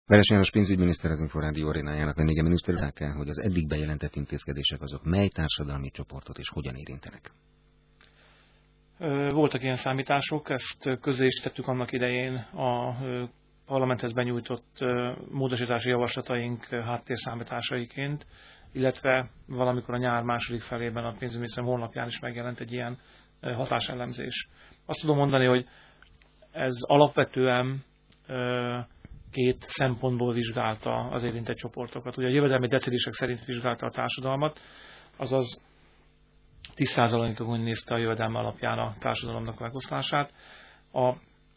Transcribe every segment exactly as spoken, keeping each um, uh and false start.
Veres János pénzügyminiszter az Inforádió arénájának vendége. Miniszter, kell, hogy az eddig bejelentett intézkedések azok mely társadalmi csoportot és hogyan érintenek? Voltak ilyen számítások, ezt közé is tettük annak idején a parlamenthez benyújtott módosítási javaslataink háttérszámításaiként, illetve valamikor a nyár második felében a pénzügyminiszter honlapján is megjelent egy ilyen hatáselemzés. Azt tudom mondani, hogy ez alapvetően két szempontból vizsgálta az érintett csoportokat. Ugye a jövedelmi decilések szerint vizsgálta a társadalmat, azaz tíz százalékon nézte a jövedelme alapján a társadalomnak megoszlását. A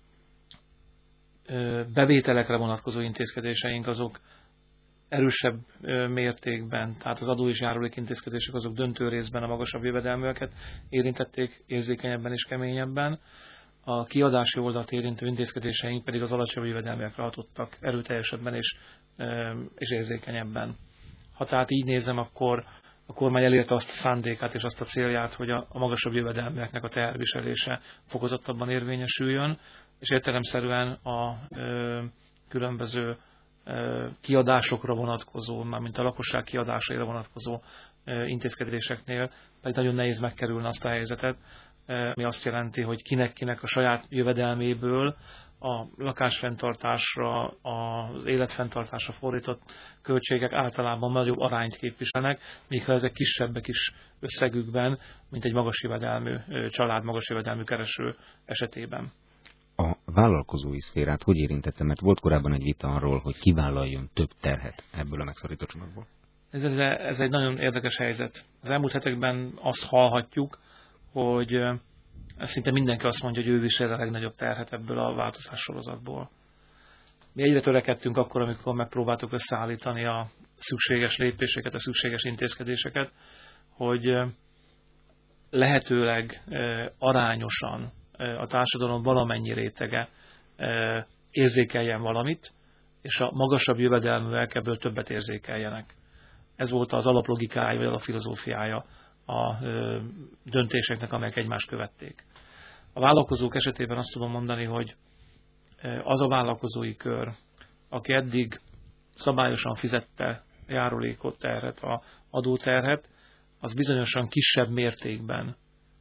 bevételekre vonatkozó intézkedéseink azok erősebb mértékben, tehát az adó és járulék intézkedések azok döntő részben a magasabb jövedelműeket érintették érzékenyebben és keményebben. A kiadási oldalt érintő intézkedéseink pedig az alacsony jövedelmekre hatottak erőteljesebben és, és érzékenyebben. Ha tehát így nézem, akkor a kormány elérte azt a szándékát és azt a célját, hogy a, a magasabb jövedelmeknek a teherviselése fokozottabban érvényesüljön, és értelemszerűen a ö, különböző ö, kiadásokra vonatkozó, mármint a lakosság kiadásaira vonatkozó ö, intézkedéseknél pedig nagyon nehéz megkerülni azt a helyzetet, ami azt jelenti, hogy kinek-kinek a saját jövedelméből a lakásfenntartásra, az életfenntartásra fordított költségek általában nagyobb arányt képviselnek, míg ha ezek kisebbek is összegükben, mint egy magas jövedelmű család, magas jövedelmű kereső esetében. A vállalkozói szférát hogy érintette? Mert volt korábban egy vita arról, hogy kivállaljon több terhet ebből a megszorító csomagból. Ez, ez egy nagyon érdekes helyzet. Az elmúlt hetekben azt hallhatjuk, hogy szinte mindenki azt mondja, hogy ő visel a legnagyobb terhet ebből a változás sorozatból. Mi egyre törekedtünk akkor, amikor megpróbáltuk összeállítani a szükséges lépéseket, a szükséges intézkedéseket, hogy lehetőleg arányosan a társadalom valamennyi rétege érzékeljen valamit, és a magasabb jövedelműek ebből többet érzékeljenek. Ez volt az alaplogikája, vagy alapfilozófiája a döntéseknek, amelyek egymást követték. A vállalkozók esetében azt tudom mondani, hogy az a vállalkozói kör, aki eddig szabályosan fizette járulékot, terhet, a adóterhet, az bizonyosan kisebb mértékben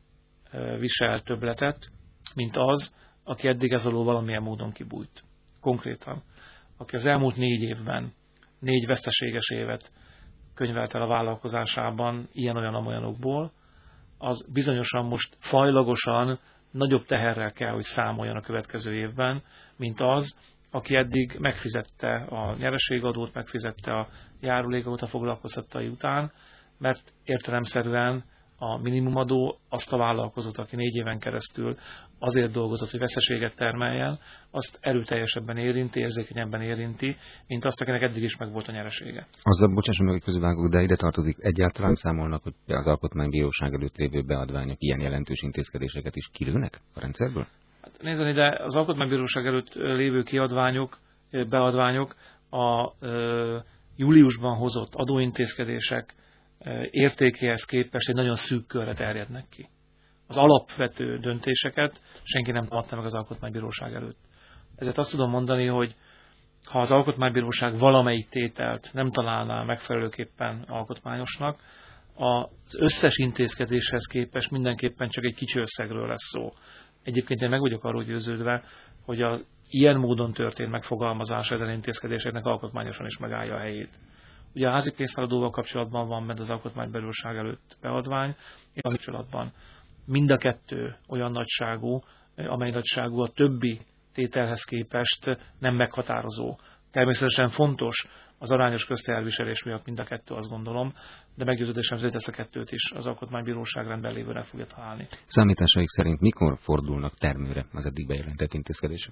visel többletet, mint az, aki eddig ez alól valamilyen módon kibújt. Konkrétan, aki az elmúlt négy évben négy veszteséges évet könyvelt el a vállalkozásában ilyen-olyan-amolyanokból, az bizonyosan most fajlagosan nagyobb teherrel kell, hogy számoljon a következő évben, mint az, aki eddig megfizette a nyereségadót, megfizette a járulékot a foglalkoztattai után, mert értelemszerűen a minimumadó azt a vállalkozót, aki négy éven keresztül azért dolgozott, hogy veszteséget termeljen, azt erőteljesebben érinti, érzékenyebben érinti, mint azt, akinek eddig is megvolt a nyeresége. Azzal, bocsásson meg, hogy közvágok, de ide tartozik, egyáltalán számolnak, hogy az Alkotmánybíróság előtt lévő beadványok ilyen jelentős intézkedéseket is kilőnek a rendszerből? Hát nézzeni, de az Alkotmánybíróság előtt lévő kiadványok, beadványok a e, júliusban hozott adóintézkedések értékéhez képest egy nagyon szűk körre terjednek ki. Az alapvető döntéseket senki nem adta meg az Alkotmánybíróság előtt. Ezért azt tudom mondani, hogy ha az Alkotmánybíróság valamelyik tételt nem találná megfelelőképpen alkotmányosnak, az összes intézkedéshez képest mindenképpen csak egy kicsi összegről lesz szó. Egyébként én meg vagyok arról győződve, hogy az ilyen módon történt megfogalmazás ezen intézkedéseknek alkotmányosan is megállja a helyét. Ugye a házi pénztáradóval kapcsolatban van bent az Alkotmánybíróság előtt beadvány, és a kapcsolatban mind a kettő olyan nagyságú, amely nagyságú a többi tételhez képest nem meghatározó. Természetesen fontos az arányos közteherviselés miatt mind a kettő, azt gondolom, de meggyőződésem szerint ezt a kettőt is az Alkotmánybíróság rendben lévőre fogja találni. Számításaik szerint mikor fordulnak termőre az eddig bejelentett intézkedések?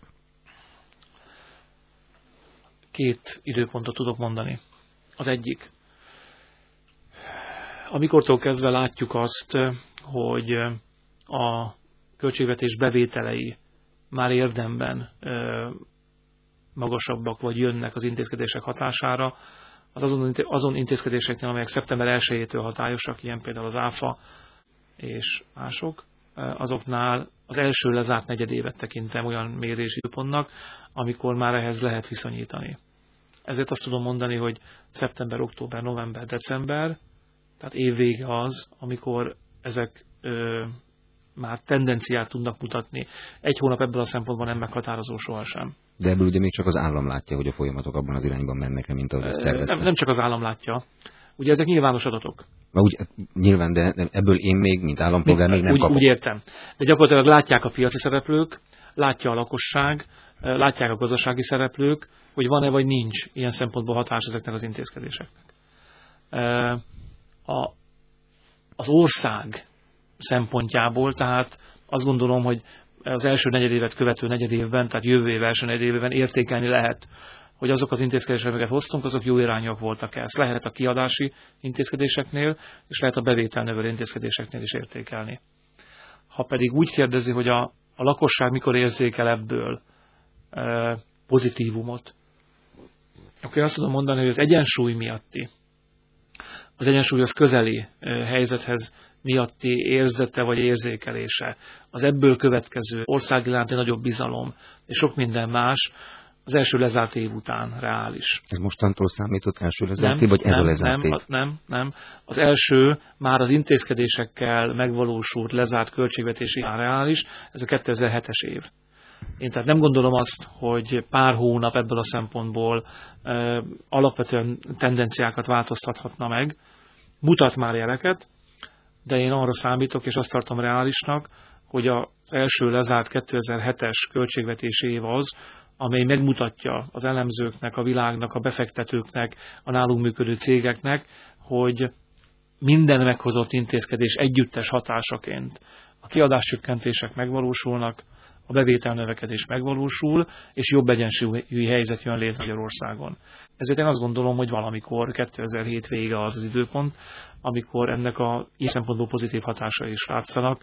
Két időpontot tudok mondani. Az egyik. Amikortól kezdve látjuk azt, hogy a költségvetés bevételei már érdemben magasabbak, vagy jönnek az intézkedések hatására, az azon, azon intézkedéseknél, amelyek szeptember elsejétől hatályosak, ilyen például az áfa és mások, azoknál az első lezárt negyedévet tekintem olyan mérési időpontnak, amikor már ehhez lehet viszonyítani. Ezért azt tudom mondani, hogy szeptember, október, november, december, tehát évvége az, amikor ezek ö, már tendenciát tudnak mutatni. Egy hónap ebből a szempontból nem meghatározó sohasem. De ebből ugye még csak az állam látja, hogy a folyamatok abban az irányban mennek-e, mint ahogy ezt terveztek. Nem, nem csak az állam látja. Ugye ezek nyilvános adatok. Na, úgy, nyilván, de ebből én még, mint állampolgár még nem úgy, kapok. Úgy értem. De gyakorlatilag látják a piaci szereplők, látja a lakosság, látják a gazdasági szereplők, hogy van-e vagy nincs ilyen szempontból hatás ezeknek az intézkedéseknek. A, az ország szempontjából, tehát azt gondolom, hogy az első negyedévet követő negyedévben, tehát jövő év első negyedévben értékelni lehet, hogy azok az intézkedések, amiket hoztunk, azok jó irányak voltak-e. Ezt lehet a kiadási intézkedéseknél, és lehet a bevételnövelő intézkedéseknél is értékelni. Ha pedig úgy kérdezi, hogy a, a lakosság mikor érzékel ebből e, pozitívumot, akkor azt tudom mondani, hogy az egyensúly miatti, az egyensúlyhoz közeli e, helyzethez miatti érzete vagy érzékelése, az ebből következő ország iránti nagyobb bizalom, és sok minden más, az első lezárt év után reális. Ez mostantól számított első lezárt év, vagy ez nem, a lezárt nem, év? Nem, nem. Az első már az intézkedésekkel megvalósult lezárt költségvetési reális, ez a kétezer-hetes év. Én tehát nem gondolom azt, hogy pár hónap ebből a szempontból e, alapvetően tendenciákat változtathatna meg. Mutat már jeleket, de én arra számítok, és azt tartom reálisnak, hogy az első lezárt kétezer-hetes költségvetési év az, amely megmutatja az elemzőknek, a világnak, a befektetőknek, a nálunk működő cégeknek, hogy minden meghozott intézkedés együttes hatásaként a kiadáscsökkentések megvalósulnak, a bevételnövekedés megvalósul, és jobb egyensúlyi helyzet jön létre Magyarországon. Ezért én azt gondolom, hogy valamikor kétezer-hét vége az az időpont, amikor ennek a ilyen szempontból pozitív hatásai is látszanak.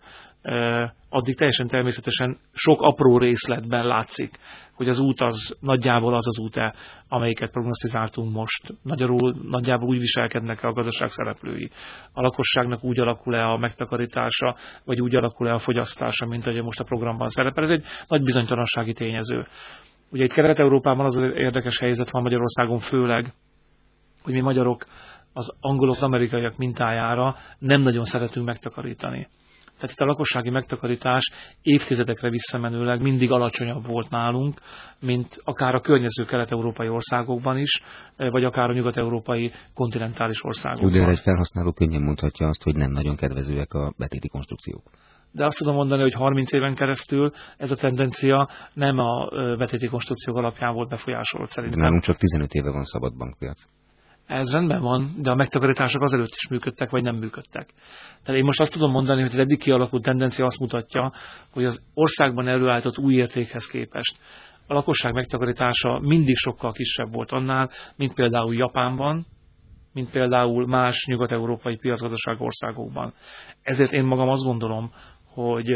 Addig teljesen természetesen sok apró részletben látszik, hogy az út az nagyjából az az út-e, amelyiket prognosztizáltunk most. Nagyjából, nagyjából úgy viselkednek-e a gazdaság szereplői. A lakosságnak úgy alakul-e a megtakarítása, vagy úgy alakul-e a fogyasztása, mint ahogy most a programban szerepel. Ez egy nagy bizonytalansági tényező. Ugye itt Kelet-Európában az érdekes helyzet van, Magyarországon főleg, hogy mi magyarok az angolok, az amerikaiak mintájára nem nagyon szeretünk megtakarítani. Tehát itt a lakossági megtakarítás évtizedekre visszamenőleg mindig alacsonyabb volt nálunk, mint akár a környező kelet-európai országokban is, vagy akár a nyugat-európai kontinentális országokban. Ugye egy felhasználó könnyen mondhatja azt, hogy nem nagyon kedvezőek a betéti konstrukciók. De azt tudom mondani, hogy harminc éven keresztül ez a tendencia nem a betéti konstrukciók alapján volt befolyásolt szerintem. De nálunk csak tizenöt éve van szabad bankpiac. Ez rendben van, de a megtakarítások azelőtt is működtek, vagy nem működtek. Tehát én most azt tudom mondani, hogy az eddig kialakult tendencia azt mutatja, hogy az országban előállított új értékhez képest a lakosság megtakarítása mindig sokkal kisebb volt annál, mint például Japánban, mint például más nyugat-európai piacgazdaság országokban. Ezért én magam azt gondolom, hogy,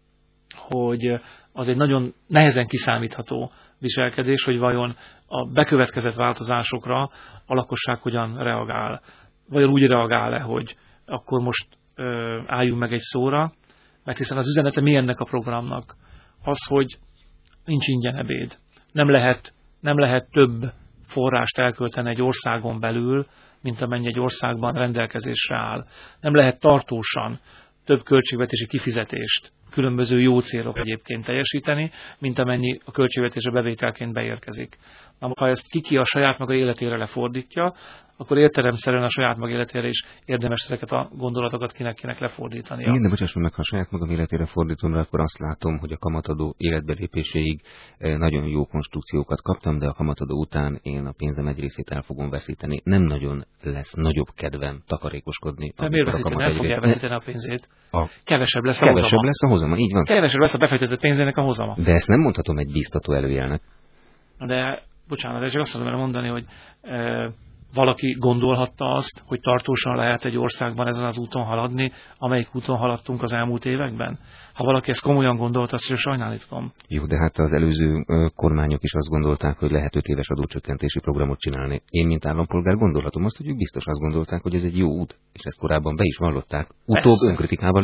hogy az egy nagyon nehezen kiszámítható viselkedés, hogy vajon a bekövetkezett változásokra a lakosság hogyan reagál. Vajon úgy reagál-e, hogy akkor most ö, álljunk meg egy szóra, mert hiszen az üzenete mi ennek a programnak? Az, hogy nincs ingyen ebéd. Nem lehet, nem lehet több forrást elkölteni egy országon belül, mint amennyi egy országban rendelkezésre áll. Nem lehet tartósan több költségvetési kifizetést különböző jó célok egyébként teljesíteni, mint amennyi a költségvetésre bevételként beérkezik. Na, ha ezt kiki a saját maga életére lefordítja, akkor értelemszerűen a saját maga életére is érdemes ezeket a gondolatokat kinek-kinek lefordítani. Igen, de bocsásson meg, ha a saját magam életére fordítom rá, akkor azt látom, hogy a kamatadó életbelépéséig nagyon jó konstrukciókat kaptam, de a kamatadó után én a pénzem egy részét el fogom veszíteni. Nem nagyon lesz nagyobb kedvem takarékoskodni. De miért veszíteni? Nem fogja elveszíteni a pénzét. A... Kevesebb lesz a Kevesebb hozama. lesz a hozama, így van. Kevesebb lesz a befektetett pénzének a hozama. De ezt nem mondhatom egy bíztató előjelnek. De, bocsánat, de csak azt tudom mondani, hogy e, valaki gondolhatta azt, hogy tartósan lehet egy országban ezen az úton haladni, amelyik úton haladtunk az elmúlt években? Ha valaki ezt komolyan gondolta, azt is sajnálom. Jó, de hát az előző kormányok is azt gondolták, hogy lehet öt éves adócsökkentési programot csinálni. Én, mint állampolgár gondolhatom azt, hogy ők biztos azt gondolták, hogy ez egy jó út, és ezt korábban be is vallották, utóbb Persze. önkritikával is.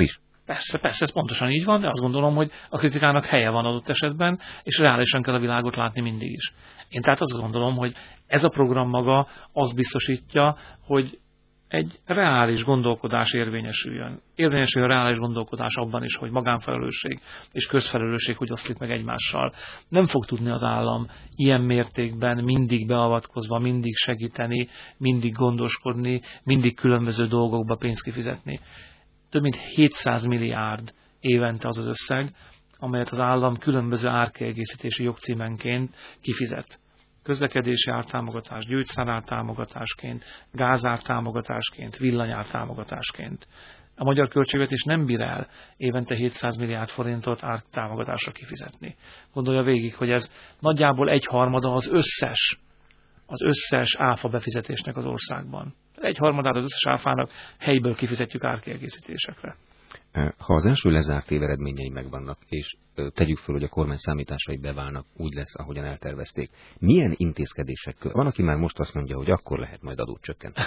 Persze, persze, ez pontosan így van, de azt gondolom, hogy a kritikának helye van adott esetben, és reálisan kell a világot látni mindig is. Én tehát azt gondolom, hogy ez a program maga azt biztosítja, hogy egy reális gondolkodás érvényesüljön. Érvényesüljön a reális gondolkodás abban is, hogy magánfelelősség és közfelelősség hogy oszlik meg egymással. Nem fog tudni az állam ilyen mértékben mindig beavatkozva, mindig segíteni, mindig gondoskodni, mindig különböző dolgokba pénzt kifizetni. Több mint hétszáz milliárd évente az az összeg, amelyet az állam különböző árkiegészítési jogcímenként kifizet. Közlekedési ártámogatás, gyógyszerártámogatásként, gázártámogatásként, villanyártámogatásként. A magyar költségvetés nem bír el évente hétszáz milliárd forintot ártámogatásra kifizetni. Gondolja végig, hogy ez nagyjából egyharmada az összes, az összes áfa befizetésnek az országban. Egyharmadát az összes áfának helyből kifizetjük árkiegészítésekre. Ha az első lezárt év eredményei megvannak, és tegyük föl, hogy a kormány számításai beválnak, úgy lesz, ahogyan eltervezték, milyen intézkedések? Van, aki már most azt mondja, hogy akkor lehet majd adót csökkenteni.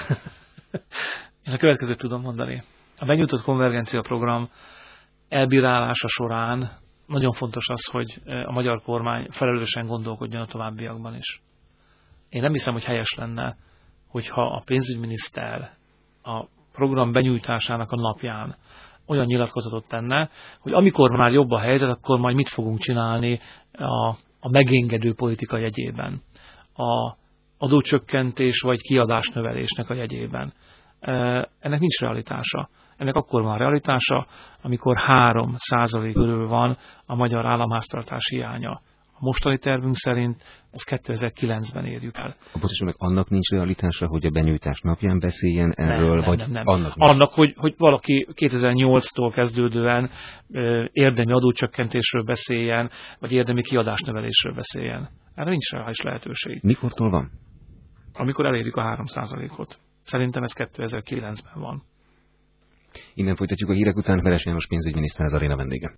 Én a következőt tudom mondani. A benyújtott konvergencia program elbírálása során nagyon fontos az, hogy a magyar kormány felelősen gondolkodjon a továbbiakban is. Én nem hiszem, hogy helyes lenne, hogyha a pénzügyminiszter a program benyújtásának a napján olyan nyilatkozatot tenne, hogy amikor már jobb a helyzet, akkor majd mit fogunk csinálni a, a megengedő politika jegyében, a adócsökkentés vagy kiadásnövelésnek a jegyében. Ennek nincs realitása. Ennek akkor van realitása, amikor három százalék körül van a magyar államháztartás hiánya. A mostani tervünk szerint ezt kétezer-kilencben érjük el. Pontosan meg annak nincs realitása, hogy a benyújtás napján beszéljen erről, nem, vagy nem, nem. annak Annak, hogy, hogy valaki kétezer-nyolctól kezdődően ö, érdemi adócsökkentésről beszéljen, vagy érdemi kiadásnövelésről beszéljen. Erre nincs reális lehetőség. Mikortól van? Amikor elérjük a három százalékot. Szerintem ez kétezer-kilencben van. Innen folytatjuk a hírek után. Veres János pénzügyminiszter az aréna vendége.